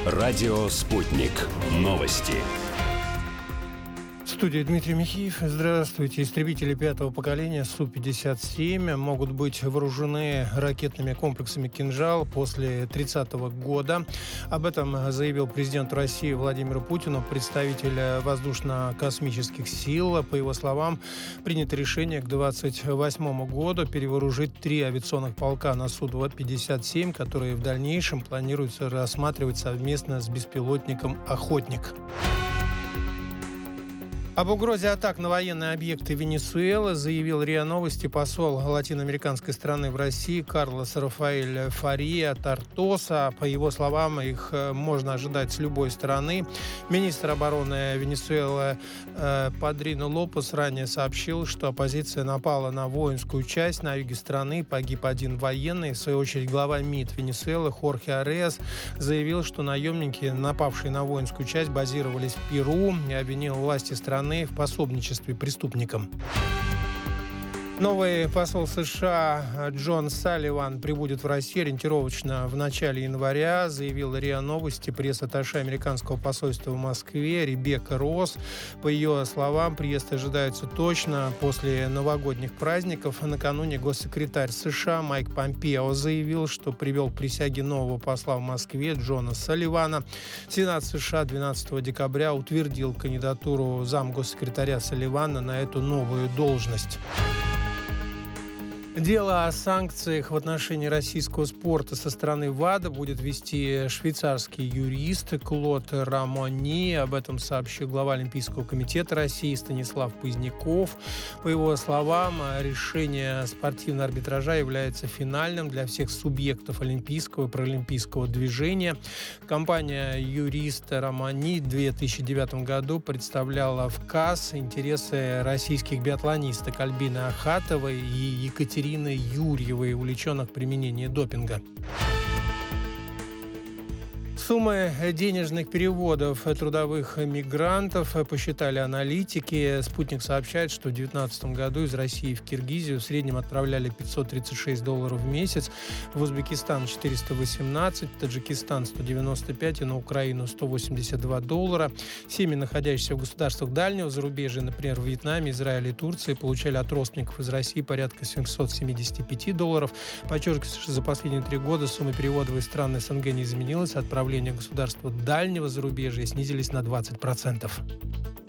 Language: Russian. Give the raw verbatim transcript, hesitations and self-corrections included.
Радио «Спутник». Новости. В студии Дмитрий Михеев. Здравствуйте. Истребители пятого поколения Су пятьдесят семь могут быть вооружены ракетными комплексами «Кинжал» после тридцатого года. Об этом заявил президент России Владимиру Путину, представитель воздушно-космических сил. По его словам, принято решение к двадцать восьмому году перевооружить три авиационных полка на Су пятьдесят семь, которые в дальнейшем планируется рассматривать совместно с беспилотником «Охотник». Об угрозе атак на военные объекты Венесуэлы заявил РИА Новости посол латиноамериканской страны в России Карлос Рафаэль Фария Тартоса. По его словам, их можно ожидать с любой стороны. Министр обороны Венесуэлы э, Падрино Лопес ранее сообщил, что оппозиция напала на воинскую часть на юге страны, погиб один военный. В свою очередь, глава МИД Венесуэлы Хорхе Ареас заявил, что наемники, напавшие на воинскую часть, базировались в Перу, и обвинил власти страны в пособничестве преступникам. Новый посол США Джон Салливан прибудет в Россию ориентировочно в начале января, заявил РИА Новости пресс-атташе американского посольства в Москве Ребекка Росс. По ее словам, приезд ожидается точно после новогодних праздников. Накануне госсекретарь США Майк Помпео заявил, что привел к присяге нового посла в Москве Джона Салливана. Сенат США двенадцатого декабря утвердил кандидатуру замгоссекретаря Салливана на эту новую должность. Дело о санкциях в отношении российского спорта со стороны ВАДА будет вести швейцарский юрист Клод Рамони. Об этом сообщил глава Олимпийского комитета России Станислав Поздняков. По его словам, решение спортивного арбитража является финальным для всех субъектов олимпийского и паралимпийского движения. Компания юриста Рамони в две тысячи девятом году представляла в КАС интересы российских биатлонисток Альбины Ахатовой и Екатерины Ирины Юрьевой, увлеченных применением допинга. Суммы денежных переводов трудовых мигрантов посчитали аналитики. «Спутник» сообщает, что в две тысячи девятнадцатом году из России в Киргизию в среднем отправляли пятьсот тридцать шесть долларов в месяц, в Узбекистан четыреста восемнадцать, в Таджикистан сто девяносто пять и на Украину сто восемьдесят два доллара. Семьи, находящиеся в государствах дальнего зарубежья, например, в Вьетнаме, Израиле и Турции, получали от родственников из России порядка семьсот семьдесят пять долларов. Подчеркивается, что за последние три года сумма переводов из стран СНГ не изменилась. Отправление государства дальнего зарубежья снизились на двадцать процентов.